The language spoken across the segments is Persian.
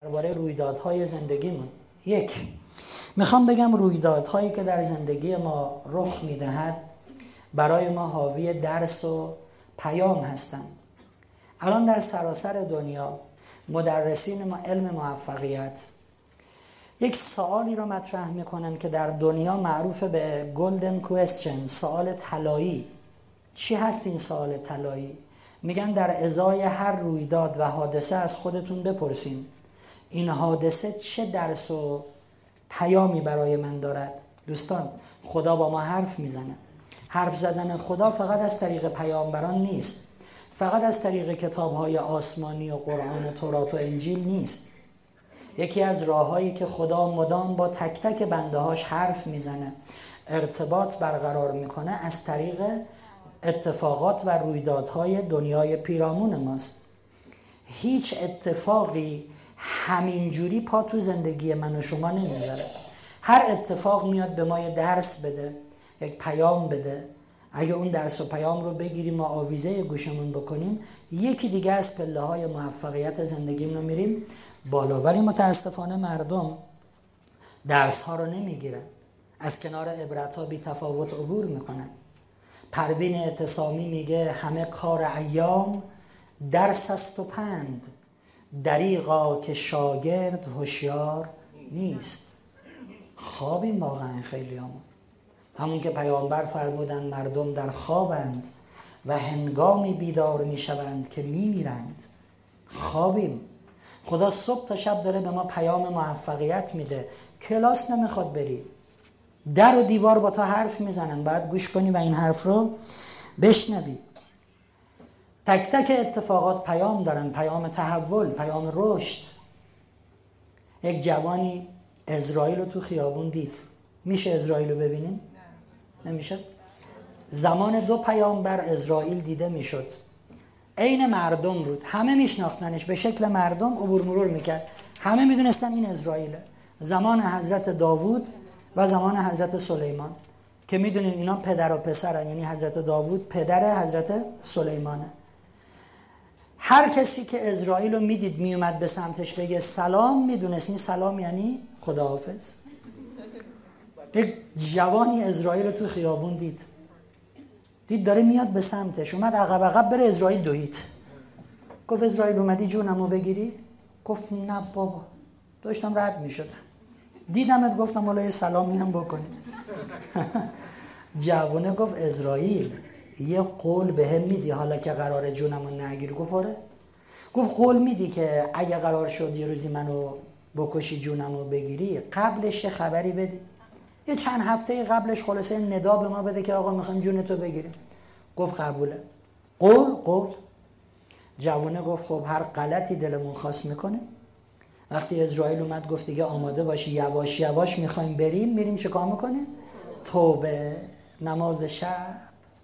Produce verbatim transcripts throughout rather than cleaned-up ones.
درباره رویدادهای زندگیمون. یک، میخوام بگم رویدادهایی که در زندگی ما رخ میدهد برای ما حاوی درس و پیام هستند. الان در سراسر دنیا مدرسین ما علم موفقیت یک سوالی رو مطرح میکنن که در دنیا معروف به گلدن کوئسچن، سوال طلایی. چی هست این سوال طلایی؟ میگن در ازای هر رویداد و حادثه از خودتون بپرسین این حادثه چه درس و پیامی برای من دارد. دوستان، خدا با ما حرف میزنه. حرف زدن خدا فقط از طریق پیامبران نیست، فقط از طریق کتاب‌های آسمانی و قرآن و تورات و انجیل نیست. یکی از راه‌هایی که خدا مدام با تک تک بنده‌هاش حرف میزنه، ارتباط برقرار میکنه، از طریق اتفاقات و رویدادهای دنیای پیرامون ماست. هیچ اتفاقی همینجوری پا تو زندگی من و شما نمیذاره. هر اتفاق میاد به ما یه درس بده، یک پیام بده. اگه اون درس و پیام رو بگیریم و آویزه گوشمون بکنیم، یکی دیگه از پله های موفقیت زندگیم رو میریم بالا. ولی متاسفانه مردم درس ها رو نمیگیرن، از کنار عبرت ها بی تفاوت عبور میکنن. پروین اعتصامی میگه همه کار ایام درس است و پند، دریغا که شاگرد هوشیار نیست. خوابیم واقعا خیلی همون همون که پیامبر فرمودن مردم در خوابند و هنگامی بیدار میشوند که میمیرند. خوابیم. خدا صبح تا شب داره به ما پیام موفقیت میده. کلاس نمیخواد بری، در و دیوار با تا حرف میزنن، باید گوش کنی و این حرف رو بشنوی. تک تک اتفاقات پیام دارن، پیام تحول، پیام رشد. یک جوانی اسرائیل رو تو خیابون دید. میشه اسرائیل رو ببینیم؟ نمیشه؟ زمان دو پیامبر اسرائیل دیده میشد. عین مردم بود، همه میشناختنش، به شکل مردم عبور مرور میکرد، همه میدونستن این اسرائیله. زمان حضرت داوود و زمان حضرت سلیمان که میدونین اینا پدر و پسرن، یعنی حضرت داوود پدر حضرت سلیمانه. هر کسی که اسرائیل رو میدید میومد به سمتش بگه سلام، میدونست این سلام یعنی خداحافظ. یک جوانی اسرائیل رو تو خیابون دید دید داره میاد به سمتش، اومد عقب عقب بره، اسرائیل دوید. گفت اسرائیل اومدی جونمو بگیری؟ گفت نه بابا، داشتم رد میشدم، دیدمت گفتم والا یه سلامی هم بکنی. جوونه گفت اسرائیل یه قول بهم میدی حالا که قراره جونمو نگیری؟ گفت آره. گفت قول میدی که اگه قرار شد یه روزی منو بکشی جونمو بگیری قبلش یه خبری بدی، یه چند هفته قبلش خلاصه ندا به ما بده که آقا میخوایم جونتو بگیریم. گفت قبوله. قول قول. جوونه گفت خب هر غلطی دلمون خواست میکنه. وقتی اسرائیل اومد گفت دیگه آماده باشی، یواش یواش میخوایم بریم. میریم چه کار میکنه؟ توبه، نماز شب.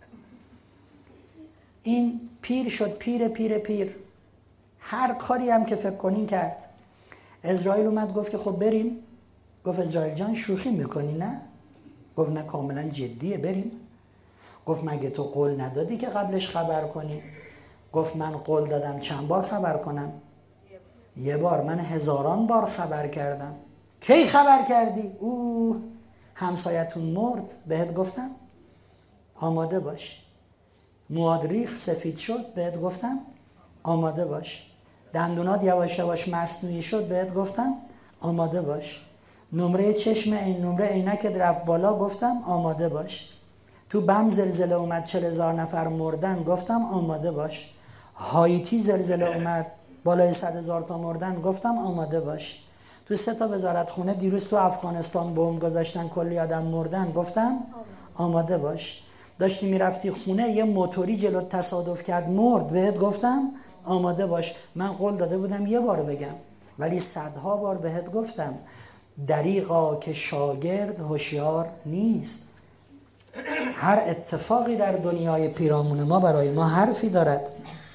این پیر شد، پیر پیر پیر، هر کاری هم که فکر کنین کرد. اسرائیل اومد گفت که خب بریم. گفت اسرائیل جان شوخی میکنی نه؟ گفت نه کاملا جدیه، بریم. گفت مگه تو قول ندادی که قبلش خبر کنی؟ گفت من قول دادم چند بار خبر کنم؟ یه بار. من هزاران بار خبر کردم. کی خبر کردی؟ اوه همسایتون مرد، بهت گفتم آماده باش. مواد ریخ سفید شد، بهت گفتم آماده باش. دندونات یواش یواش مصنوعی شد، بهت گفتم آماده باش. نمره چشم این نمره عینکت رفت بالا، گفتم آماده باش. تو بم زلزله اومد چهل هزار نفر مردن، گفتم آماده باش. هایتی زلزله اومد بالای صد هزار تا مردن، گفتم آماده باش. تو سه تا وزارت خونه دیروز تو افغانستان بمب گذاشتن کلی آدم مردن، گفتم آماده باش. داشتی میرفتی خونه یه موتوری جلوت تصادف کرد مرد، بهت گفتم آماده باش. من قول داده بودم یه بار بگم ولی صدها بار بهت گفتم دریغا که شاگرد هوشیار نیست. هر اتفاقی در دنیای پیرامون ما برای ما حرفی دارد.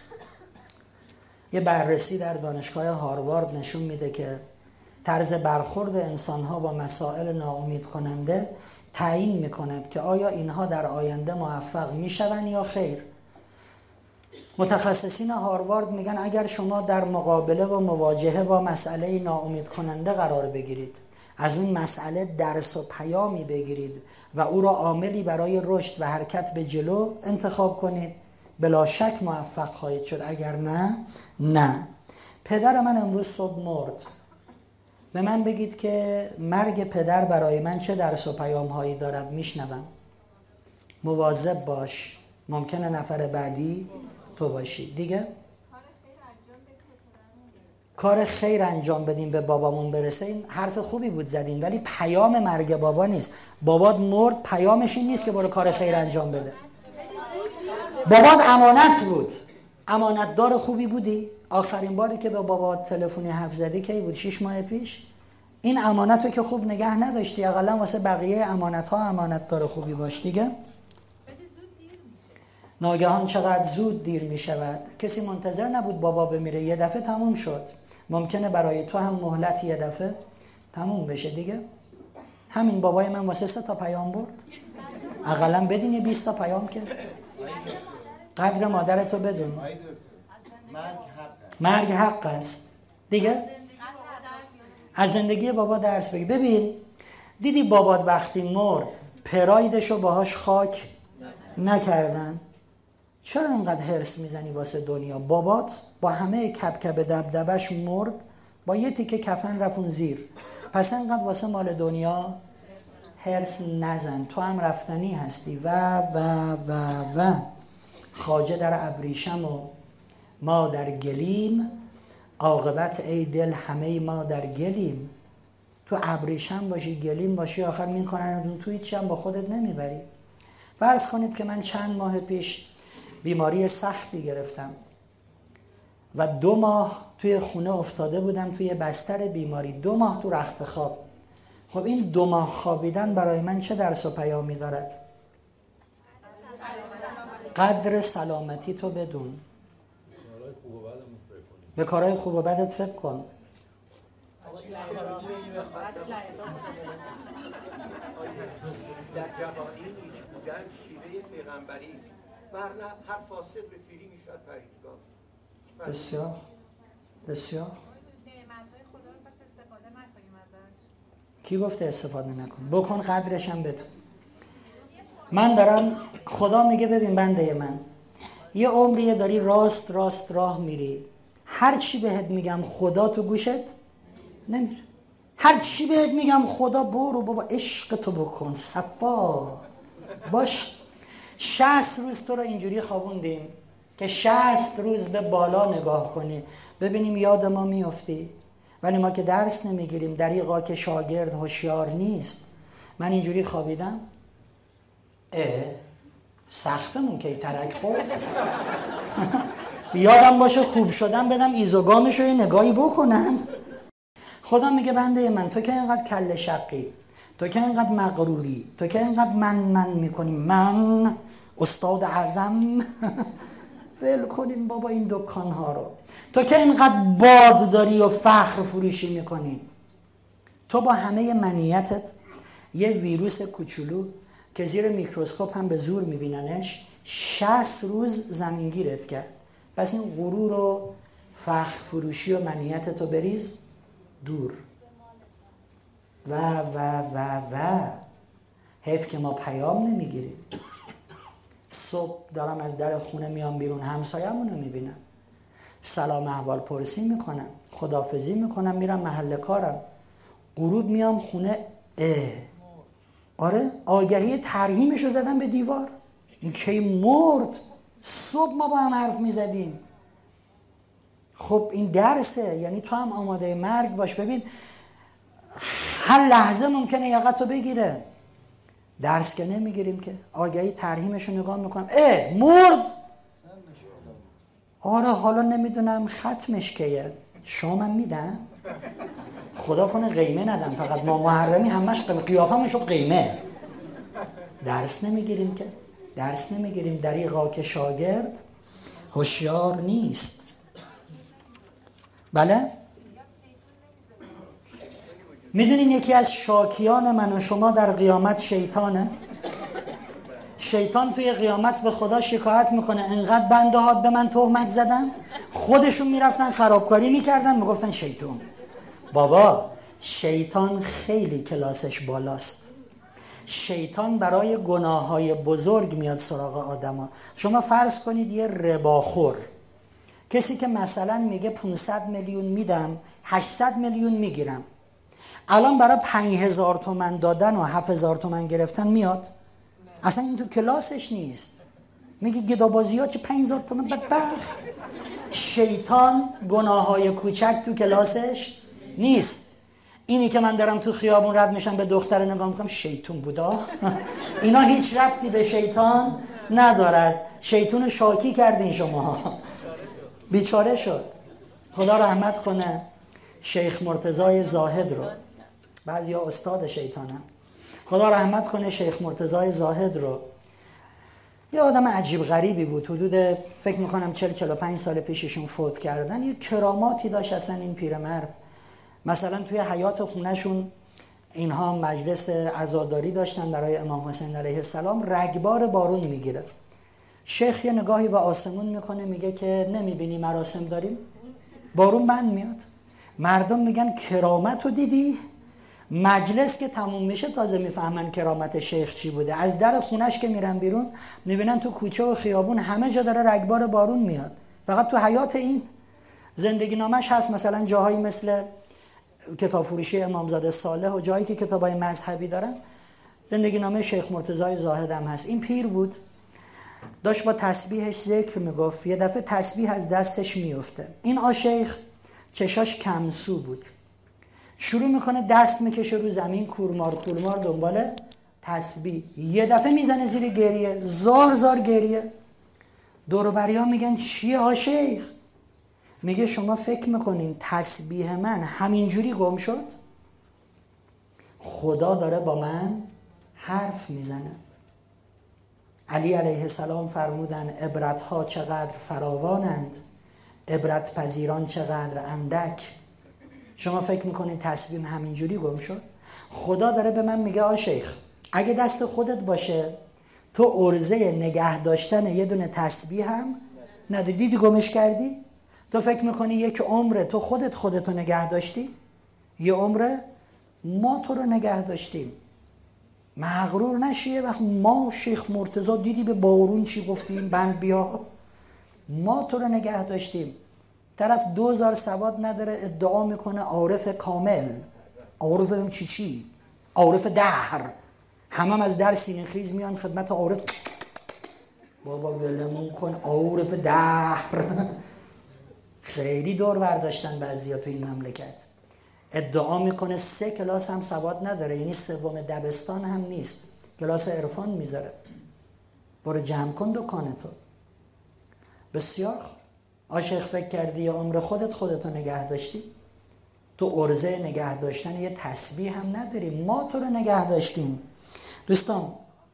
یه بررسی در دانشگاه هاروارد نشون میده که طرز برخورد انسان‌ها با مسائل ناامید کننده تعیین میکند که آیا اینها در آینده موفق میشوند یا خیر. متخصصین هاروارد میگن اگر شما در مقابله و مواجهه با مسئله ناامید کننده قرار بگیرید، از اون مسئله درس و پیامی بگیرید و او را عاملی برای رشد و حرکت به جلو انتخاب کنید، بلا شک موفق خواهید شد. اگر نه، نه. پدر من امروز صبح مرد. به من بگید که مرگ پدر برای من چه درس و پیام هایی دارد. میشنوم. مواظب باش، ممکنه نفر بعدی تو باشی. دیگه کار خیر انجام بدیم به بابامون برسه. این حرف خوبی بود زدین، ولی پیام مرگ بابا نیست. بابات مرد، پیامش این نیست که برو کار خیر انجام بده. بابات امانت بود، امانتدار خوبی بودی. آخرین باری که به بابا تلفنی حرف زدی کی بود؟ شش ماه پیش. این امانت رو که خوب نگه نداشتی. اقلا واسه بقیه امانت ها امانتدار خوبی باش. دیگه ناگهان چقدر زود دیر می شود. کسی منتظر نبود بابا بمیره، یه دفعه تموم شد. ممکنه برای تو هم مهلت یه دفعه تموم بشه. دیگه همین بابای من واسه سه تا پیام برد. اقلا بدین یه بیست تا پیام که قدر مادرتو بدون. مرگ حق است. دیگه از زندگی بابا درس بگی. ببین دیدی بابات وقتی مرد پرایدشو باهاش خاک نکردن؟ چرا اینقدر هرس میزنی واسه دنیا؟ بابات با همه کبکب دبدبش مرد، با یه تیکه کفن رفون زیر. پس اینقدر واسه مال دنیا هرس نزن. تو هم رفتنی هستی. و و و و خواجه در ابریشم و ما در گلیم، عاقبت ای دل همه ما در گلیم. تو ابریشم باشی، گلیم باشی، آخر میکنن تو هیچ هم با خودت نمیبری. فرض کنید که من چند ماه پیش بیماری سختی گرفتم و دو ماه توی خونه افتاده بودم، توی بستر بیماری، دو ماه تو رخت خواب. خب این دو ماه خوابیدن برای من چه درس و پیامی دارد؟ قدر سلامتی تو بدون. به کارهای خوب و بدت فکر کن. در جوانی نیچ بودن شیوه پیغمبری است، ورنه هر فاسق به پیری میشود پرهیزگار. بسیار بسیار. نعمت‌های خدا رو پس استفاده نکنیم ازش. کی گفته استفاده نکن؟ بکن، قدرش هم بدون. من دارم، خدا میگه ببین بنده من، یه عمریه داری راست راست راه میری، هر چی بهت میگم خدا تو گوشت نمیره. هر چی بهت میگم خدا برو بابا عشق تو بکن صفا باش. شصت روز تو رو اینجوری خوابوندیم که شصت روز به بالا نگاه کنی ببینیم یاد ما میافتی، ولی ما که درس نمیگیریم. دریغا که شاگرد هوشیار نیست. من اینجوری خوابیدم، اه سقفمون که ترک خورد. یادم باشه خوب شدم بدم ایزوگامش رو نگاهی بکنم. خدا میگه بنده من، تو که اینقدر کله شقی، تو که اینقدر مغروری، تو که اینقدر من من میکنی، من استاد اعظم فعل کنیم بابا این دکان ها رو، تو که اینقدر باد داری و فخر فروشی میکنی، تو با همه منیتت یه ویروس کوچولو که زیر میکروسکوپ هم به زور میبیننش شصت روز زمینگیرت کرد. پس این غرور و فخر فروشی و منیتت رو بریز دور. و و و و حیف که ما پیام نمیگیریم. صبح دارم از در خونه میام بیرون، همسایه‌مون رو میبینم، سلام احوال پرسی میکنم، خداحافظی میکنم، میرم محل کارم. غروب میام خونه، اه آره آگهی ترحیمش رو زدم به دیوار. این کی مرد؟ صبح ما با هم حرف میزدیم. خب این درسه، یعنی تو هم آماده مرگ باش. ببین هر لحظه ممکنه یقتو بگیره. درس که نمیگیریم که. آگهی ترحیمش رو نگاه میکنم، اه مرد. آره حالا نمیدونم ختمش کیه، شامم میدن، خدا کنه قیمه ندم، فقط ما محرمی همش قیافه میشد قیمه. درس نمیگیریم که، درس نمیگیریم. دریغا که شاگرد هوشیار نیست. بله؟ میدونین یکی از شاکیان من و شما در قیامت شیطانه؟ شیطان توی قیامت به خدا شکایت میکنه انقدر بنده هات به من تهمت زدن، خودشون میرفتن خرابکاری میکردن میگفتن شیطان. بابا شیطان خیلی کلاسش بالاست. شیطان برای گناه های بزرگ میاد سراغ آدم ها. شما فرض کنید یه رباخور، کسی که مثلا میگه پانصد میلیون میدم هشتصد میلیون میگیرم، الان برای پنج هزار تومن دادن و هفت هزار تومن گرفتن میاد؟ اصلا این تو کلاسش نیست. میگه گدابازی ها چه پنج هزار تومن بدبخت. شیطان گناه های کوچک تو کلاسش نیست. اینی که من دارم تو خیابون رد میشم به دختر نگاه میکنم شیطون بودا، اینا هیچ ربطی به شیطان ندارد. شیطون شاکی کردین شما، بیچاره شد. خدا رحمت کنه شیخ مرتضی زاهد رو، بعضیا استاد شیطانم، خدا رحمت کنه شیخ مرتضی زاهد رو. یه آدم عجیب غریبی بود، حدود فکر میکنم چهل چهل و پنج سال پیششون فوت کردن. یه کراماتی داشت اصلا این پیرمرد. مثلا توی حیات خونهشون اینها مجلس عزاداری داشتن برای امام حسین علیه السلام، رگبار بارون میگیره. شیخ یه نگاهی به آسمون میکنه میگه که نمیبینی مراسم داریم؟ بارون بند میاد. مردم میگن کرامت رو دیدی؟ مجلس که تموم میشه تازه میفهمن کرامت شیخ چی بوده. از در خونش که میرن بیرون میبینن تو کوچه و خیابون همه جا داره رگبار بارون میاد، فقط تو حیات این. زندگی نامش هست مثلا جاهایی مثل کتاب فروشی امامزاده صالح و جایی که کتابای مذهبی دارن، زندگی نامه شیخ مرتضی زاهد هم هست. این پیر بود، داشت با تسبیحش ذکر میگفت، یه دفعه تسبیح از دستش میفته. این آشیخ چشاش کمسو بود، شروع میکنه دست میکشه رو زمین کورمار کورمار دنبال تسبیح. یه دفعه میزنه زیر گریه، زار زار گریه. دور و بریا میگن چیه آشیخ؟ میگه شما فکر میکنین تسبیح من همینجوری گم شد؟ خدا داره با من حرف میزنه. علی علیه السلام فرمودن عبرتها چقدر فراوانند، عبرت پذیران چقدر اندک. شما فکر میکنین تسبیح همینجوری گم شد؟ خدا داره به من میگه آ شیخ، اگه دست خودت باشه تو ارزه نگه داشتن یه دونه تسبیح هم نداری، دیدی گمش کردی؟ تو فکر میکنی یک عمره تو خودت خودتو نگه داشتی؟ یه عمره ما تو رو نگه داشتیم. مغرور نشیه وقت ما شیخ مرتضی دیدی به بارون چی گفتیم بند بیا، ما تو رو نگه داشتیم. طرف دوزار سواد نداره ادعا میکنه عارف کامل، عارف چی چی، عارف دهر، همه هم از در سینه خیز میان خدمت عارف. بابا ولمون کن عارف دهر. خیلی دور برداشتن بعضیا تو این مملکت. ادعا میکنه سه کلاس هم سواد نداره، یعنی سوم دبستان هم نیست، کلاس عرفان میذاره. برو جمع کن دکانتو. بسیار آشیخ فکر کردی یه عمر خودت خودتو نگه داشتی؟ تو ارزه نگه داشتن یه تسبیح هم نداری، ما تو رو نگه داشتیم. دوستان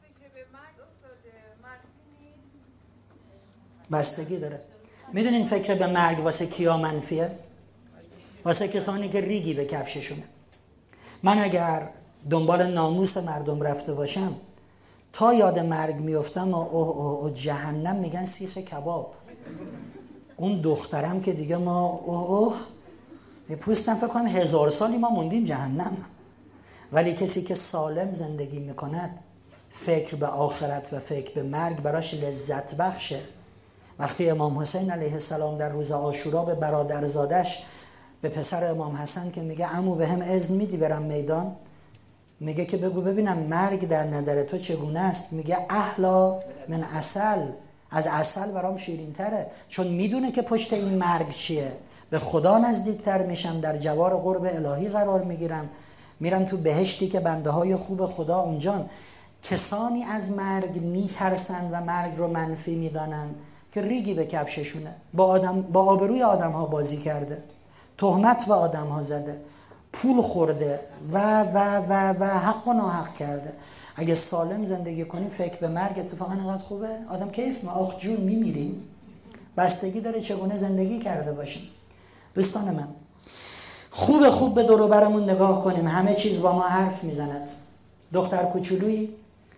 بستگی داره. میدونین فکر به مرگ واسه کیا منفیه؟ واسه کسانی که ریگی به کفششونه. من اگر دنبال ناموس مردم رفته باشم تا یاد مرگ میفتم اوه اوه اوه جهنم میگن سیخ کباب. اون دخترم که دیگه ما اوه اوه پوستم فکر کنم هزار سالی ما موندیم جهنم. ولی کسی که سالم زندگی میکند فکر به آخرت و فکر به مرگ براش لذت بخشه. وقتی امام حسین علیه السلام در روز عاشورا به برادرزادش به پسر امام حسن که میگه عمو به هم اذن میدی برم میدان، میگه که بگو ببینم مرگ در نظر تو چگونه است؟ میگه احلا من عسل، از عسل برام شیرین تره، چون میدونه که پشت این مرگ چیه. به خدا نزدیکتر میشم، در جوار قرب الهی قرار میگیرم، میرم تو بهشتی که بنده های خوب خدا اونجان. کسانی از مرگ میترسن و مرگ رو منفی میدانن که ریگی به کفششونه، با آدم با آبروی آدم ها بازی کرده، تهمت به آدم ها زده، پول خورده و و و و حق و ناحق کرده. اگه سالم زندگی کنیم فکر به مرگ اتفاقا اینقدر خوبه، آدم کیف ما آخ جون میمیریم. بستگی داره چگونه زندگی کرده باشیم. دوستان من خوب خوب به دور و برمون نگاه کنیم، همه چیز با ما حرف میزند. دختر کوچولویی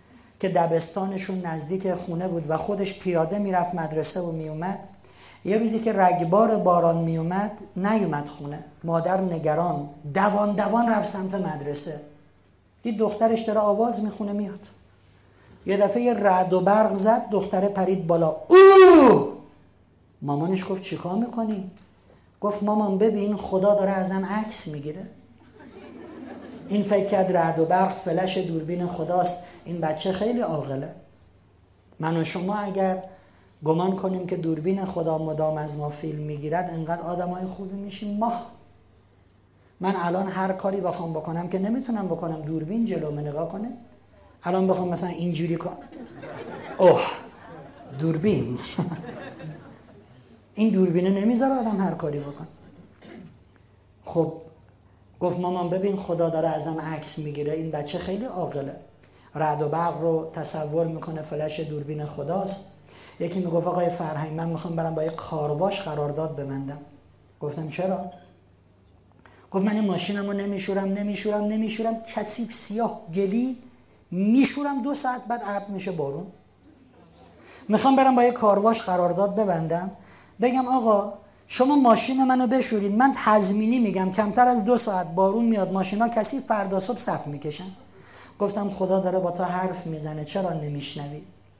که دبستانشون نزدیک خونه بود و خودش پیاده میرفت مدرسه و میومد. یه روزی که رگبار باران میومد نیومد خونه، مادر نگران دوان دوان رفت سمت مدرسه، دید دخترش داره آواز میخونه میاد. یه دفعه یه رعد و برق زد، دختره پرید بالا. اوه! مامانش گفت چیکار میکنی؟ گفت مامان ببین خدا داره ازم عکس میگیره. این فکر کرد رعد و برق فلش دوربین خداست. این بچه خیلی عاقله. من و شما اگر گمان کنیم که دوربین خدا مدام از ما فیلم میگیرد، انقدر آدمای خوبی میشیم ما. من الان هر کاری بخوام بکنم که نمیتونم بکنم، دوربین جلومه نگاه کنه. الان بخوام مثلا اینجوری کنم، اوه دوربین. این دوربینه نمیذاره آدم هر کاری بکن. خب گفت مامان ببین خدا داره ازم عکس میگیره. این بچه خیلی عاقله، رعد و برق رو تصور میکنه فلش دوربین خداست. یکی میگفت آقای فرهنگ من میخوام برم با یه کارواش قرارداد ببندم. گفتم چرا؟ گفت من این ماشینم رو نمیشورم نمیشورم نمیشورم کثیف سیاه گلی میشورم، دو ساعت بعد ابر میشه بارون. میخوام برم با یه کارواش قرارداد ببندم، بگم آقا شما ماشین منو بشورید، من تضمینی میگم کمتر از دو ساعت بارون میاد، ماشینا کثیف، فردا صبح صف میکشن. گفتم خدا داره با تو حرف میزنه، چرا نمیشنوی؟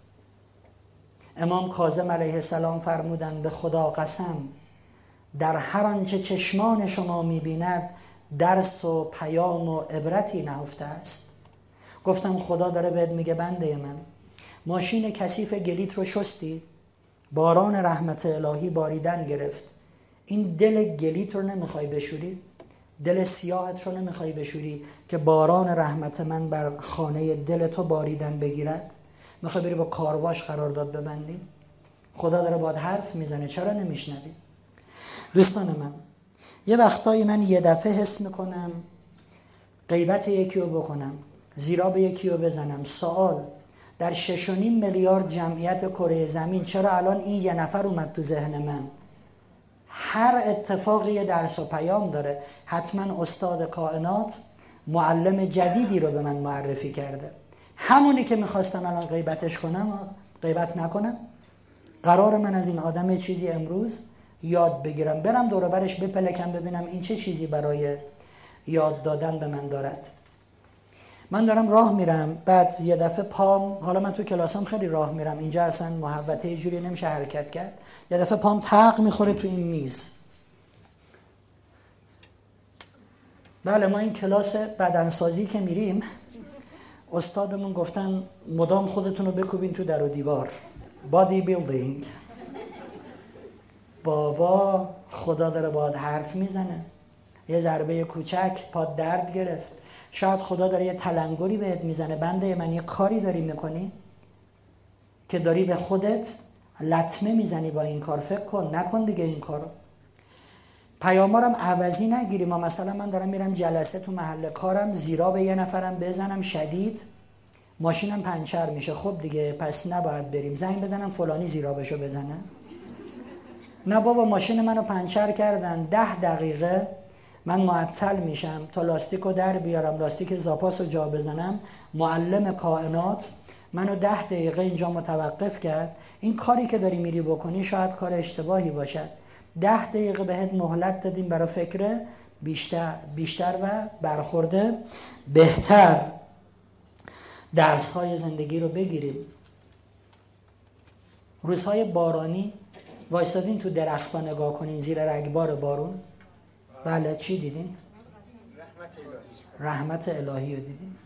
امام کاظم علیه السلام فرمودند به خدا قسم در هر آنچه چشمان شما میبیند درس و پیام و عبرتی نهفته است. گفتم خدا داره بهت میگه بنده من ماشین کثیف گلیت رو شستی، باران رحمت الهی باریدن گرفت، این دل گلیت رو نمیخوای بشوری؟ دل سیاهت رو نمیخوای بشوری که باران رحمت من بر خانه دل تو باریدن بگیرد؟ میخوای بری با کارواش قرارداد ببندی؟ خدا داره باهات حرف میزنه، چرا نمیشنوی؟ دوستان من یه وقتایی من یه دفعه حس میکنم غیبت یکی رو بکنم، زیرا به یکی رو بزنم. سوال در شش و نیم میلیارد جمعیت کره زمین چرا الان این یه نفر اومد تو ذهن من؟ هر اتفاقی درس و پیام داره. حتما استاد کائنات معلم جدیدی رو به من معرفی کرده، همونی که میخواستم الان غیبتش کنم غیبت نکنم. قرار من از این آدم چیزی امروز یاد بگیرم، برم دور و برش بپلکم ببینم این چه چیزی برای یاد دادن به من دارد. من دارم راه میرم، بعد یه دفعه پام، حالا من تو کلاسام خیلی راه میرم، اینجا اصلا محوطه یه جوری نمیشه حرکت کرد، یه دفعه پام تق میخوره تو این میز. بله ما این کلاس بدنسازی که میریم استادمون گفتن مدام خودتون رو بکوبین تو در و دیوار، بادی بیلدینگ. بابا خدا داره باهات حرف میزنه، یه ضربه کوچک پات درد گرفت، شاید خدا داره یه تلنگری بهت میزنه، بنده من یه کاری داری میکنی که داری به خودت لطمه میزنی با این کار، فکر کن نکن دیگه این کارو. پیامارم عوضی نگیریم. ما مثلا من دارم میرم جلسه تو محل کارم، زیرا به یه نفرم بزنم شدید ماشینم پنچر میشه، خب دیگه پس نباید بریم، زنگ بدنم فلانی زیرابشو بزنه. نه بابا ماشین منو پنچر کردن، ده دقیقه من معطل میشم تا لاستیکو در بیارم، لاستیک زاپاسو جا بزنم. معلم کائنات منو ده دقیقه اینجا متوقف کرد. این کاری که داری میری بکنی شاید کار اشتباهی باشد، ده دقیقه بهت مهلت دادیم برای فکر بیشتر بیشتر و برخورده بهتر درس های زندگی رو بگیریم. روزهای بارانی وایسادین تو درخت‌ها نگاه کنین زیر رگبار بارون. بله چی دیدین؟ رحمت الهی رو دیدین.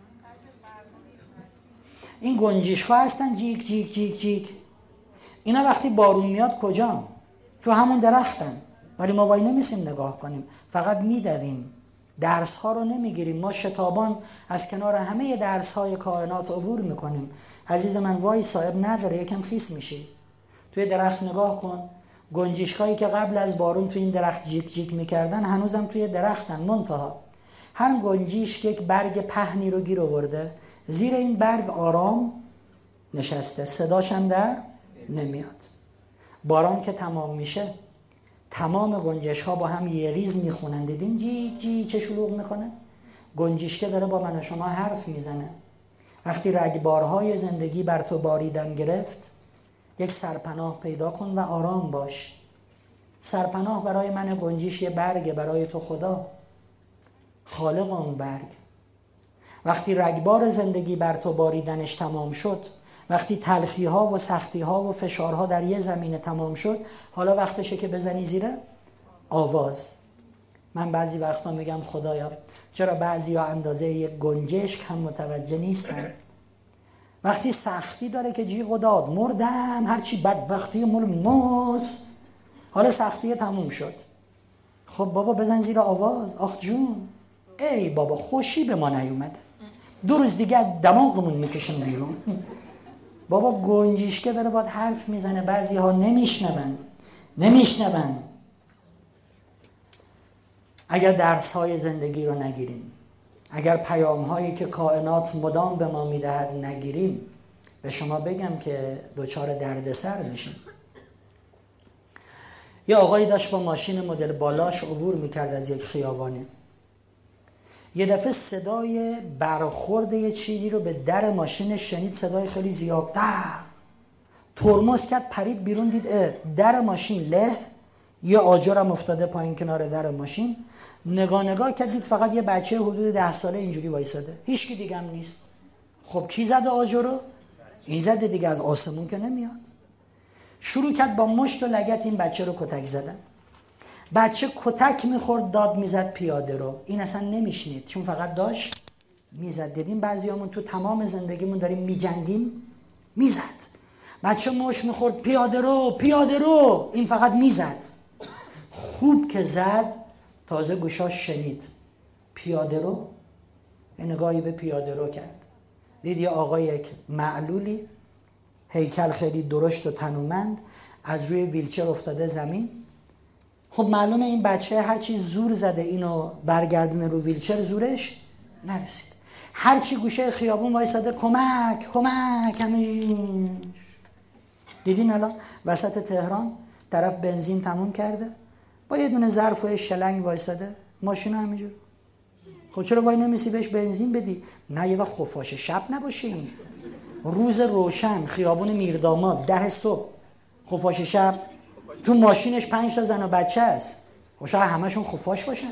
این گنجشک‌ها هستن جیک جیک جیک جیک، اینا وقتی بارون میاد کجا؟ تو همون درختن، ولی ما وای نمیسیم نگاه کنیم، فقط میدویم، درس ها رو نمیگیریم. ما شتابان از کنار همه درس های کائنات عبور میکنیم. عزیز من وای صاحب نداره، یکم خیس میشی. توی درخت نگاه کن، گنجشکایی که قبل از بارون توی این درخت جیک جیک میکردن هنوزم توی درختن، منتها هر گنجشک یک برگ پهنی رو گیر آورده، زیر این برگ آرام نشسته، صداش هم در نمیاد. باران که تمام میشه تمام گنجشک ها با هم یه ریز میخونن، دیدین جی جی چه شلوغ میکنه؟ گنجشکه داره با من و شما حرف میزنه. وقتی رگبارهای زندگی بر تو باریدن گرفت، یک سرپناه پیدا کن و آرام باش. سرپناه برای من گنجیش یه برگه، برای تو خدا خالق اون برگ. وقتی رگبار زندگی بر تو باریدنش تمام شد، وقتی تلخی ها و سختی ها و فشارها در یه زمینه تمام شد، حالا وقتشه که بزنی زیر آواز. من بعضی وقتا میگم خدایا چرا بعضی ها اندازه یک گنجشک هم متوجه نیستن؟ وقتی سختی داره که جیغ و داد، مردم، هرچی بدبختی مال ماست، حالا سختی تموم شد. خب بابا بزن زیر آواز. آخ جون، ای بابا خوشی به ما نیومده، دو روز دیگه دماغمون میکشن بیرون. بابا گنجیشکه داره باید حرف میزنه، بعضی ها نمیشنون نمیشنون اگر درس های زندگی رو نگیریم، اگر پیام هایی که کائنات مدام به ما میدهد نگیریم، به شما بگم که دچار دردسر میشیم. یه آقایی داشت با ماشین مدل بالاش عبور میکرد از یک خیابانه. یه دفعه صدای برخورد یه چیزی رو به در ماشینش شنید، صدای خیلی زیاد، در ترمز کرد، پرید بیرون، دید در ماشین له، یه آجرم افتاده پایین کنار در ماشین. نگاه نگاه کرد، دید فقط یه بچه حدود ده ساله اینجوری وایساده، هیچ کی دیگه هم نیست. خب کی زده آجر رو؟ این زده دیگه، از آسمون که نمیاد. شروع کرد با مشت و لگد این بچه رو کتک زدن. بچه کتک میخورد، داد میزد پیاده رو. این اصلا نمیشنید چون فقط داشت میزد. دیدیم بعضیامون تو تمام زندگیمون داریم میجنگیم، میزد. بچه مشت میخورد، پیاده رو پیاده رو، این فقط میزد. خوب که زد تازه گوشاش شنید پیاده رو. نگاهی به پیاده رو کرد، دید یه آقای یک معلولی، هیکل خیلی درشت و تنومند، از روی ویلچر افتاده زمین. خب معلومه این بچه هرچی زور زده اینو برگردونه رو ویلچر، زورش نرسید. هرچی گوشه خیابون وایساده کمک کمک همین. دیدین الان وسط تهران طرف بنزین تموم کرده، با یه دونه ظرف و شلنگ وایساده، ماشین همینجور. خب چرا وای نمیسی بهش بنزین بدی؟ نه یه وقت خفاش شب نباشه، این روز روشن، خیابون میرداماد، ده صبح، خفاش شب، تو ماشینش پنج تا زن و بچه است، و شاید همشون خفاش باشن.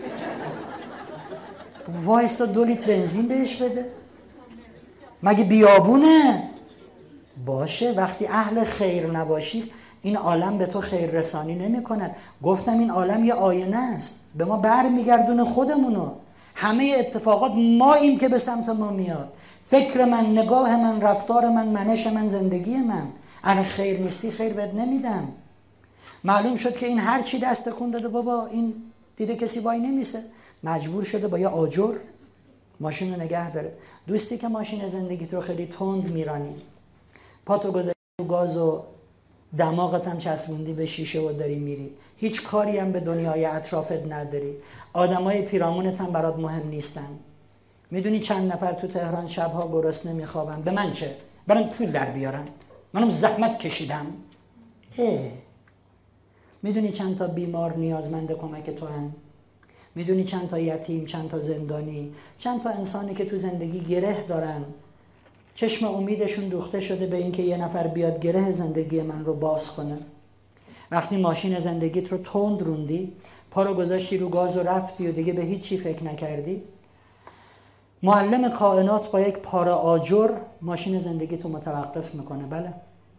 وایستا دو لیتر بنزین بهش بده؟ مگه بیابونه؟ باشه، وقتی اهل خیر نباشی این عالم به تو خیر رسانی نمی کند. گفتم این عالم یه آینه است، به ما بر میگردونه خودمونو. همه اتفاقات ماییم که به سمت ما میاد. فکر من، نگاه من، رفتار من، منش من، زندگی من. اگه خیر نیستی خیر بهت نمیدم. معلوم شد که این هر چی دست تکون داده، بابا این دیده کسی وای نمیسه، مجبور شده با یه آجر ماشین رو نگه داره. دوستی که ماشین زندگیت رو خیلی تند میرانی، پاتو گذاشتی تو گاز و دماغت هم چسبوندی به شیشه و داری میری، هیچ کاری هم به دنیای اطرافت نداری، آدمای پیرامونت هم برات مهم نیستن. میدونی چند نفر تو تهران شبها گرسنه میخوابن؟ به من چه؟ برام پول در بیارن، منم زحمت کشیدم. اه. میدونی چند تا بیمار نیازمند کمک تو هن؟ میدونی چند تا یتیم، چند تا زندانی، چند تا انسانی که تو زندگی گره دارن، چشم امیدشون دوخته شده به این که یه نفر بیاد گره زندگی من رو باز کنه. وقتی ماشین زندگیت رو تند روندی، پا رو گذاشتی رو گاز و رفتی و دیگه به هیچ چی فکر نکردی، معلم کائنات با یک پاره آجر ماشین زندگیت رو متوقف میکنه. بله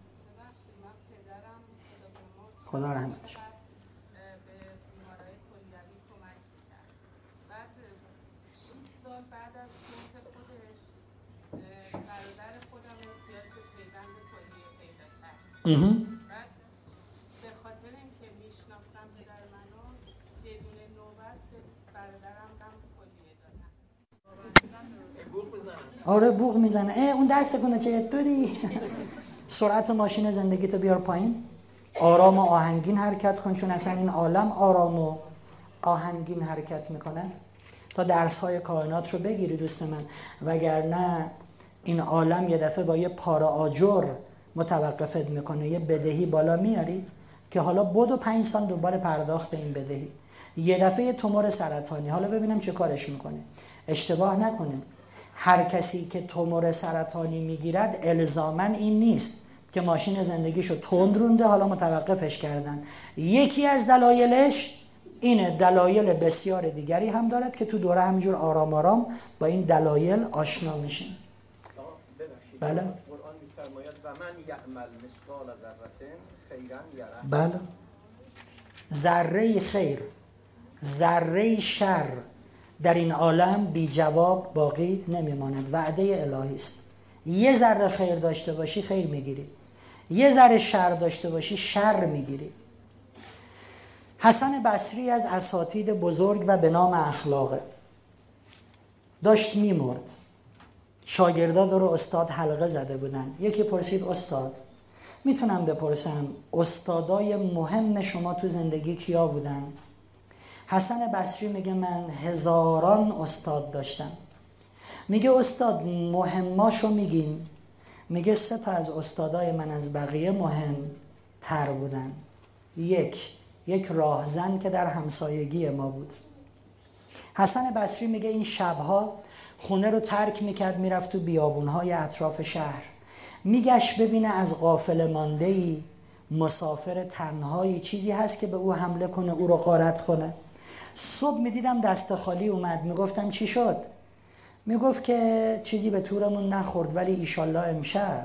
خدا رحمتش. بعد به خاطر اینکه میشناختم پدر منو، بدون نوبت به برادرم هم کلیه دادم. بوق میزنه. آره بوق میزنه. اه اون دست کنه چه داری؟ سرعت ماشین زندگیتو بیار پایین، آرام و آهنگین حرکت کن، چون اصلا این عالم آرام و آهنگین حرکت میکنه. تا درس های کائنات رو بگیری دوست من، وگرنه این عالم یه دفعه با یه پاره آجر متوقفت میکنه، یه بدهی بالا میاری که حالا بدو پنج سال دوباره پرداخت این بدهی. یه دفعه یه تومور سرطانی، حالا ببینم چه کارش میکنه. اشتباه نکنه، هر کسی که تومور سرطانی میگیرد الزاماً این نیست که ماشین زندگیشو تند رونده حالا متوقفش کردن. یکی از دلایلش اینه، دلایل بسیار دیگری هم دارد که تو دوره همینجور آرام آرام با این دلایل آشنا میشیم. بله. قرآن می‌فرماید و من یعمل مثقال ذره خیرا یره. بله. ذره خیر، ذره شر در این عالم بی جواب باقی نمیماند. وعده الهی است. یه ذره خیر داشته باشی خیر میگیری، یه ذره شر داشته باشی شر میگیری. حسن بصری از اساتید بزرگ و به نام اخلاقه، داشت میمرد. شاگردا دور استاد حلقه زده بودن. یکی پرسید استاد میتونم بپرسم استادای مهم شما تو زندگی کیا بودن؟ حسن بصری میگه من هزاران استاد داشتم. میگه استاد مهماشو میگین؟ میگه سه تا از استادای من از بقیه مهم تر بودن. یک یک راهزن که در همسایگی ما بود. حسن بصری میگه این شبها خونه رو ترک میکرد میرفت تو بیابونهای اطراف شهر، میگشت ببینه از غافل ماندهی مسافر تنهایی چیزی هست که به او حمله کنه، او رو غارت کنه. صبح میدیدم دست خالی اومد، میگفتم چی شد؟ میگفت که چیزی به تورمون نخورد ولی ایشالله امشب.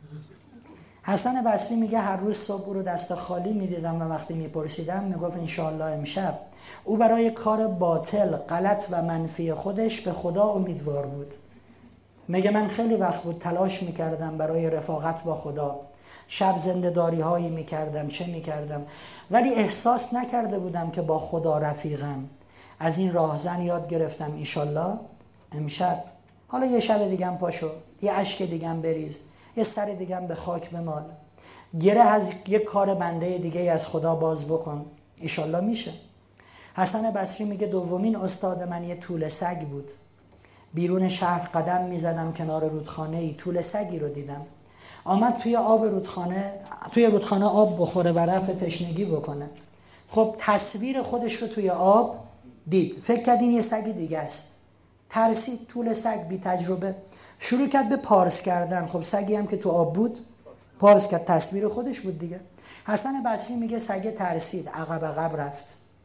حسن بصری میگه هر روز صبح او رو دست خالی میدیدم و وقتی میپرسیدم میگفت انشالله امشب. او برای کار باطل غلط و منفی خودش به خدا امیدوار بود. میگه من خیلی وقت بود تلاش میکردم برای رفاقت با خدا، شب زنده‌داری هایی میکردم چه میکردم، ولی احساس نکرده بودم که با خدا رفیقم. از این راهزن یاد گرفتم ایشالله امشب. حالا یه شب دیگه هم پاشو، یه اشک دیگه هم بریز، یه سر دیگه هم به خاک بمال، گره از یه کار بنده دیگه از خدا باز بکن، ایشالله میشه. حسن بصری میگه دومین استاد من یه توله سگ بود. بیرون شهر قدم میزدم کنار رودخانه ای، توله سگی رو دیدم آمد توی آب رودخانه، توی رودخانه آب بخوره و رفع تشنگی بکنه. خب تصویر خودش رو توی آب دید، فکر کرد این یه سگ دیگه است، ترسید. توله سگ بی تجربه شروع کرد به پارس کردن. خب سگی هم که تو آب بود پارس کرد، تصویر خودش بود دیگه. حسن بصری میگه سگ ترسید، عقب عقب رفت.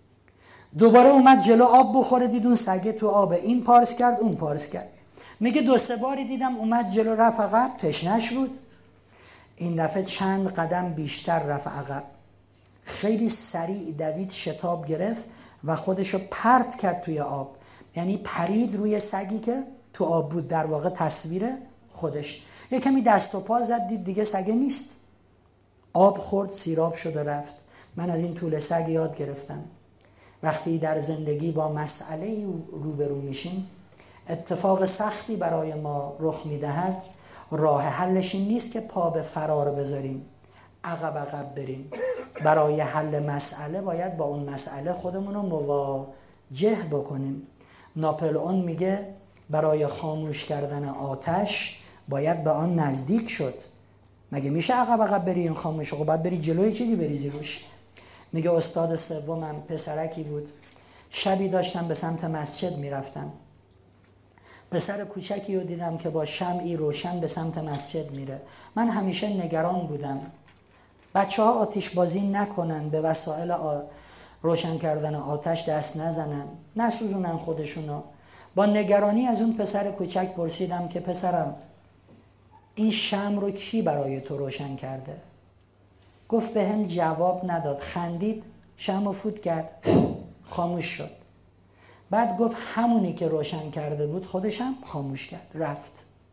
دوباره اومد جلو آب بخوره، دید اون سگه تو آبه، این پارس کرد اون پارس کرد. میگه دو سه باری دیدم اومد جلو رفت عقب، تشنش بود. این دفعه چند قدم بیشتر رفت عقب، خیلی سریع دوید، شتاب گرفت و خودشو پرت کرد توی آب، یعنی پرید روی سگی که تو آب بود، در واقع تصویر خودش. یه کمی دست و پا زد، دید دیگه سگه نیست، آب خورد سیراب شد و رفت. من از این توله سگ یاد گرفتم وقتی در زندگی با مسئله روبرو میشیم، اتفاق سختی برای ما رخ میدهد، راه حلش این نیست که پا به فرار بذاریم، عقب عقب بریم. برای حل مسئله باید با اون مسئله خودمون رو مواجه بکنیم. ناپلئون میگه برای خاموش کردن آتش باید به آن نزدیک شد. مگه میشه عقب عقب بری این خاموشه؟ خب باید بری جلوی چیزی بریزی روش. میگه استاد سومم پسرکی بود، شبی داشتم به سمت مسجد میرفتم، پسر کوچکی رو دیدم که با شمعی روشن به سمت مسجد میره. من همیشه نگران بودم بچه ها آتش بازی نکنن، به وسایل آ... روشن کردن آتش دست نزنن، نسوزونن خودشونو. با نگرانی از اون پسر کوچک پرسیدم که پسرم این شمع رو کی برای تو روشن کرده؟ گفت به هم جواب نداد، خندید، شمع رو فوت کرد، خاموش شد. بعد گفت همونی که روشن کرده بود خودش هم خاموش کرد، رفت.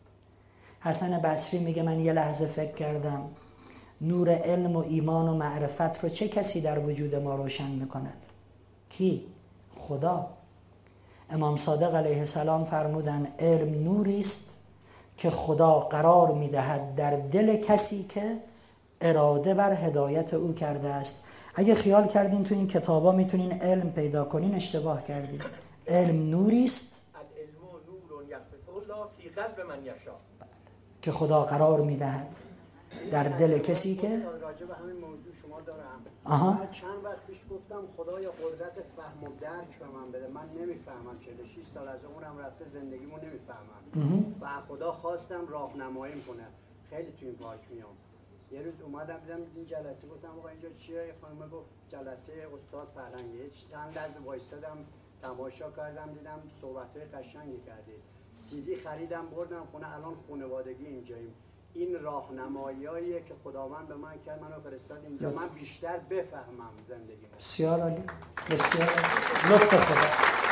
حسن بصری میگه من یه لحظه فکر کردم نور علم و ایمان و معرفت رو چه کسی در وجود ما روشن میکند؟ کی؟ خدا. امام صادق علیه السلام فرمودن علم نوری است که خدا قرار میدهد در دل کسی که اراده بر هدایت او کرده است. اگه خیال کردین تو این کتابا میتونین علم پیدا کنین، اشتباه کردین. علم نوری است العلم نور یخسفه الله فی قلب من یشاء، که خدا قرار میدهد در دل کسی که راجع به همین موضوع شما دارم. آها. من چند وقت پیش گفتم خدای قدرت فهم و درک به من بده. من نمیفهمم، چهل و شش سال از عمرم رفته زندگیمو نمیفهمم و خدا خواستم راهنماییم کنه. خیلی تو این پارک میام. یه روز اومدم دیدم این جلسه، گفتم آقا اینجا چیه؟ خانم گفت جلسه استاد فرهنگی. چند لحظه وایسادم تماشا کردم، دیدم صحبت‌های قشنگی کردید. سی دی خریدم بردم خونه، الان خانوادگی اینجاییم. این راهنماییه که خداوند به من کرد، منو فرستاد اینجا من بیشتر بفهمم زندگی. بسیار عالی، بسیار عالی. لطف خدا.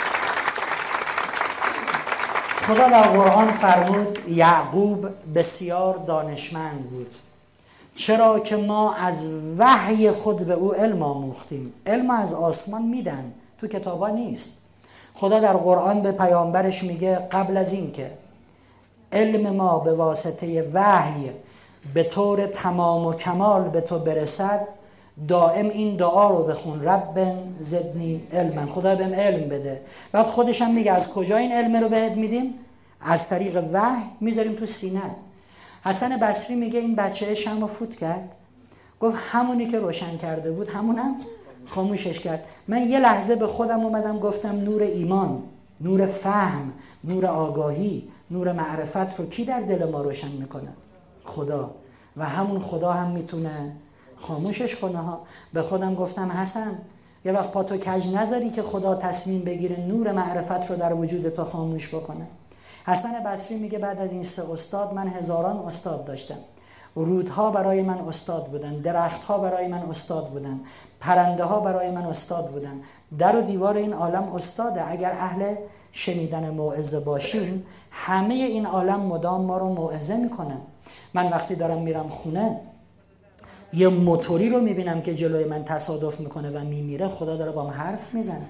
خدا در قرآن فرمود یعقوب بسیار دانشمند بود، چرا که ما از وحی خود به او علم آموختیم. علم از آسمان میدن، تو کتابا نیست. خدا در قرآن به پیامبرش میگه قبل از این که علم ما به واسطه وحی به طور تمام و کمال به تو برسد، دائم این دعا رو بخون رب زدنی علما، خدا بهم علم بده. بعد خودش هم میگه از کجا این علم رو بهت میدیم؟ از طریق وحی میذاریم تو سینه. حسن بصری میگه این بچه شمع فوت کرد، گفت همونی که روشن کرده بود همونم خاموشش کرد. من یه لحظه به خودم اومدم گفتم نور ایمان، نور فهم، نور آگاهی، نور معرفت رو کی در دل ما روشن میکنه؟ خدا. و همون خدا هم میتونه خاموشش کنه ها. به خودم گفتم حسن یه وقت پا تو کج نذاری که خدا تصمیم بگیره نور معرفت رو در وجود تو خاموش بکنه. حسن بصری میگه بعد از این سه استاد من هزاران استاد داشتم. رودها برای من استاد بودن، درختها برای من استاد بودن، پرنده ها برای من استاد بودن، در و دیوار این عالم استاده. اگر اهل شنیدن موعظه باشیم همه این عالم مدام ما رو موعظه میکنن. من وقتی دارم میرم خونه یه موتوری رو میبینم که جلوی من تصادف میکنه و میمیره، خدا داره با من حرف میزنه.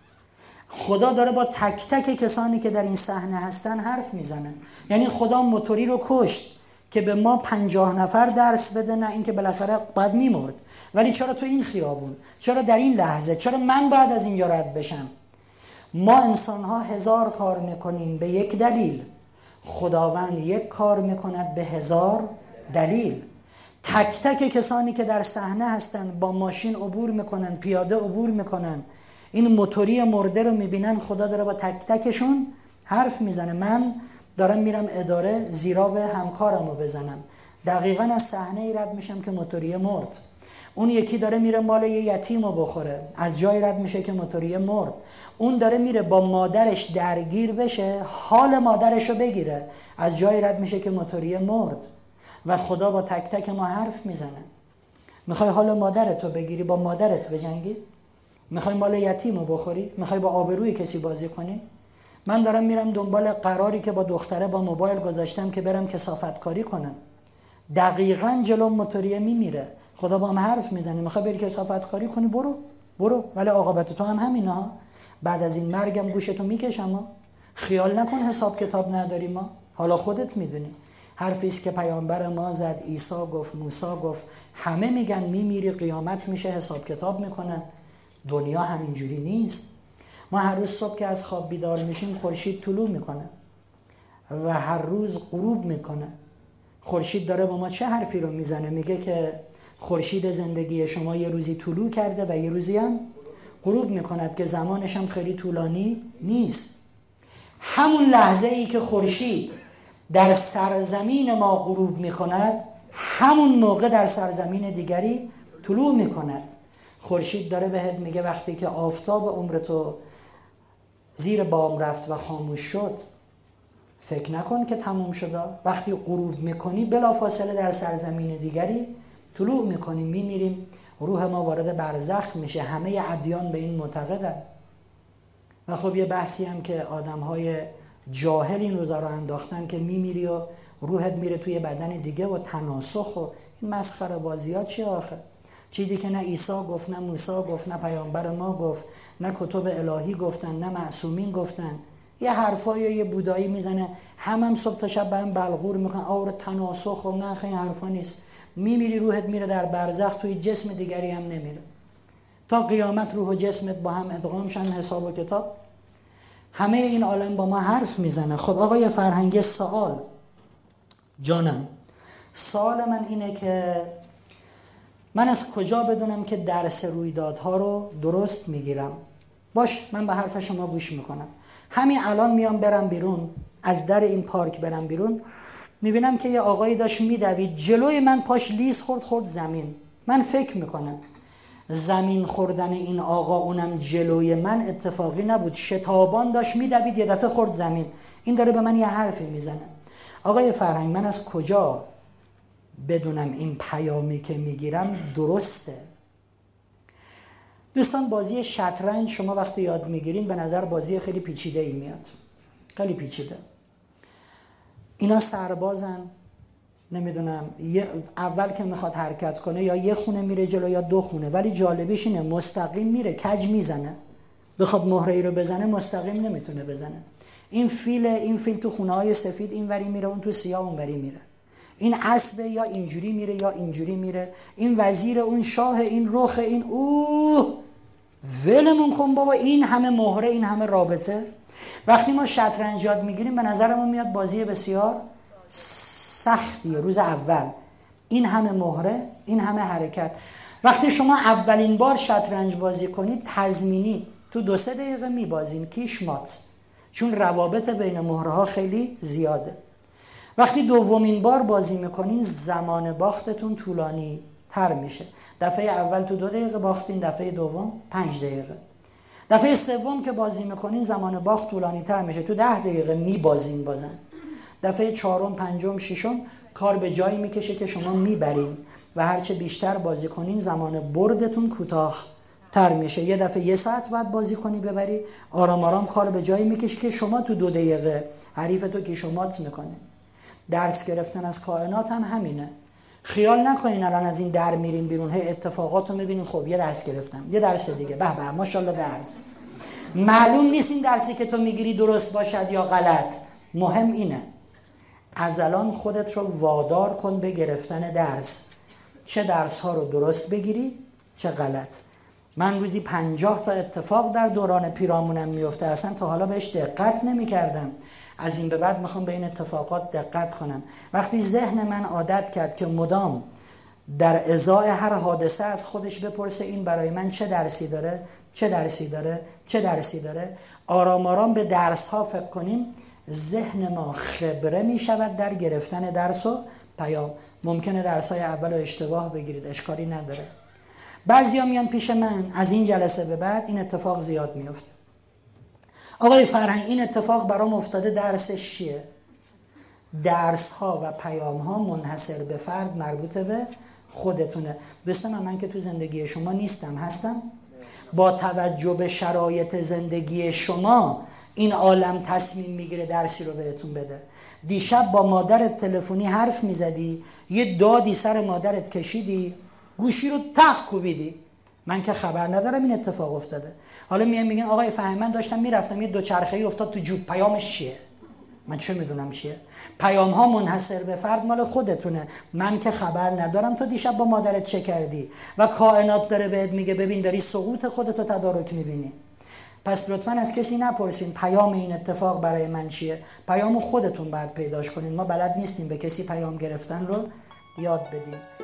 خدا داره با تک تک کسانی که در این صحنه هستن حرف میزنه. یعنی خدا موتوری رو کشت که به ما پنجاه نفر درس بده، نه اینکه بالاخره باید میمرد. ولی چرا تو این خیابون؟ چرا در این لحظه؟ چرا من باید از اینجا رد بشم؟ ما انسان ها هزار کار میکنیم به یک دلیل، خداوند یک کار میکند به هزار دلیل. تک تک کسانی که در صحنه هستن با ماشین عبور میکنن، پیاده عبور میکنن، این موتوری مرده رو میبینن، خدا داره با تک تکشون حرف میزنه. من دارم میرم اداره زیرا به همکارم رو بزنم، دقیقاً از صحنه ای رد میشم که موتوری مرد. اون یکی داره میره مال یه یتیم رو بخوره، از جای رد میشه که موتوری مرد. اون داره میره با مادرش درگیر بشه، حال مادرش رو بگیره، از جای رد میشه که موتوری مرد. و خدا با تک تک ما حرف میزنه. میخوای حال مادرت رو بگیری با مادرت بجنگی؟ میخوای مال یتیم رو بخوری؟ میخوای با آبروی کسی بازی کنی؟ من دارم میرم دنبال قراری که با دختره با موبایل گذاشتم که برم کثافتکاری کنم، دقیقاً جلو موتوریه میمیره، خدا با من حرف میزنه میخوای بری کثافتکاری کنی؟ برو برو، ولی عاقبت تو هم همینه ها. بعد از این مرگم گوشتو میکشم ها. خیال نکن حساب کتاب نداریم ما، حالا خودت میدونی. حرفی است که پیامبر ما زد، عیسی گفت، موسی گفت، همه میگن میمیری، قیامت میشه، حساب کتاب میکنن. دنیا همینجوری نیست. ما هر روز صبح که از خواب بیدار میشیم خورشید طلوع میکنه و هر روز غروب میکنه. خورشید داره با ما چه حرفی رو میزنه؟ میگه که خورشید زندگی شما یه روزی طلوع کرده و یه روزی هم غروب میکند که زمانش هم خیلی طولانی نیست. همون لحظه ای که خورشید در سرزمین ما غروب میکند، همون موقع در سرزمین دیگری طلوع میکند. خورشید داره بهت میگه وقتی که آفتاب عمرتو زیر بام رفت و خاموش شد، فکر نکن که تموم شده. وقتی غروب میکنی بلافاصله در سرزمین دیگری طلوع میکنیم، میمیریم، روح ما وارد برزخ میشه. همه ادیان به این معتقدن. و خب یه بحثی هم که آدمهای جاهل این روزا رو انداختن که میمیری و روحت میره توی بدن دیگه و تناسخ و این مسخره بازیات چی آخه؟ چیزی که نه عیسی گفت، نه موسی گفت، نه پیامبر ما گفت، نه کتب الهی گفتن، نه معصومین گفتن. یه حرفایی یه بودایی میزنه، هم هم صبح تا شب به هم بلغور میکنن آور تناسخ و نه، خیلی حرفا نیست. میمیری روحت میره در برزخ، توی جسم دیگری هم نمیره. تا قیامت روح و جسمت با هم ادغام شن، حساب و کتاب. همه این عالم با ما حرف میزنه. خب آقای فرهنگی، سوال جانم، سوال من اینه که من از کجا بدونم که درس رویدادها رو درست میگیرم؟ باش، من به حرف شما گوش میکنم. همین الان میام برم بیرون، از در این پارک برم بیرون، میبینم که یه آقایی داشت میدوید، جلوی من پاش لیز خورد خورد زمین. من فکر میکنم زمین خوردن این آقا اونم جلوی من اتفاقی نبود، شتابان داشت میدوید، یه دفعه خورد زمین. این داره به من یه حرفی میزنه. آقای فرهنگ، من از کجا بدونم این پیامی که میگیرم درسته؟ دوستان، بازی شطرنج شما وقتی یاد میگیرین به نظر بازی خیلی پیچیده ای میاد، خیلی پیچیده. اینا سربازن، نمیدونم اول که میخواد حرکت کنه یا یه خونه میره جلو یا دو خونه، ولی جالبیش اینه مستقیم میره، کج میزنه. بخواد مهره ای رو بزنه مستقیم نمیتونه بزنه. این فیل این فیل تو خونه های سفید این وری میره، اون تو سیاه اون وری میره. این اسب یا اینجوری میره یا اینجوری میره. این وزیر، اون شاه، این رخ، این اوه ولمون کن بابا. این همه مهره، این همه رابطه. وقتی ما شطرنج یاد میگیریم به نظرمون میاد بازی بسیار سختیه. روز اول این همه مهره، این همه حرکت. وقتی شما اولین بار شطرنج بازی کنید تضمینی تو دو سه دقیقه میبازین، کیش مات، چون روابط بین مهره ها خیلی زیاده. وقتی دومین بار بازی میکنین زمان باختتون طولانی تر میشه. دفعه اول تو دو دقیقه باختین، دفعه دوم پنج دقیقه. دفعه سوم که بازی میکنین زمان باخت طولانی تر میشه، تو ده دقیقه میبازین بازن. دفعه چهارم، پنجم، ششم کار به جایی میکشه که شما میبرین و هرچه بیشتر بازی کنین زمان بردتون کوتاه تر میشه. یه دفعه یه ساعت بعد بازی کنی ببری، آرام آرام کار به جایی میکشه که شما تو دو دقیقه حریفتو که شمات میکنه. درس گرفتن از کائنات هم همینه. خیال نکنین الان از این در میرین بیرون هی اتفاقات رو میبینین، خب یه درس گرفتم، یه درس دیگه، به به ماشاءالله درس. معلوم نیست این درسی که تو میگیری درست باشد یا غلط. مهم اینه از الان خودت رو وادار کن به گرفتن درس، چه درس ها رو درست بگیری چه غلط. من روزی پنجاه تا اتفاق در دوران پیرامونم میفته، اصلا تا حالا بهش دقت نمی کردم. از این به بعد میخوام به این اتفاقات دقت کنم. وقتی ذهن من عادت کرد که مدام در ازای هر حادثه از خودش بپرسه این برای من چه درسی داره، چه درسی داره، چه درسی داره، آرام آرام به درس ها فکر کنیم، ذهن ما خبره می شود در گرفتن درس و پیام. ممکنه درس های اول رو اشتباه بگیرید، اشکالی نداره. بعضیا میان پیش من، از این جلسه به بعد این اتفاق زیاد میفته. آقای فرهنگ این اتفاق برام افتاده، درسش چیه؟ درس ها و پیام ها منحصر به فرد مربوط به خودتونه. دوستان من, من که تو زندگی شما نیستم، هستم؟ با توجه به شرایط زندگی شما این عالم تصمیم میگیره درسی رو بهتون بده. دیشب با مادرت تلفنی حرف میزدی، یه دادی سر مادرت کشیدی، گوشی رو تق کوبیدی، من که خبر ندارم این اتفاق افتاده. حالا میان میگن آقای فهم من داشتم میرفتم یه دوچرخه‌ای افتاد تو جوب، پیامش چیه؟ من چه میدونم چیه؟ پیام ها منحصر به فرد مال خودتونه. من که خبر ندارم تو دیشب با مادرت چه کردی و کائنات داره بهت میگه ببین داری سقوط خودتو تدارک میبینی. پس لطفاً از کسی نپرسین پیام این اتفاق برای من چیه. پیامو خودتون باید پیداش کنین. ما بلد نیستیم به کسی پیام گرفتن رو یاد بدیم.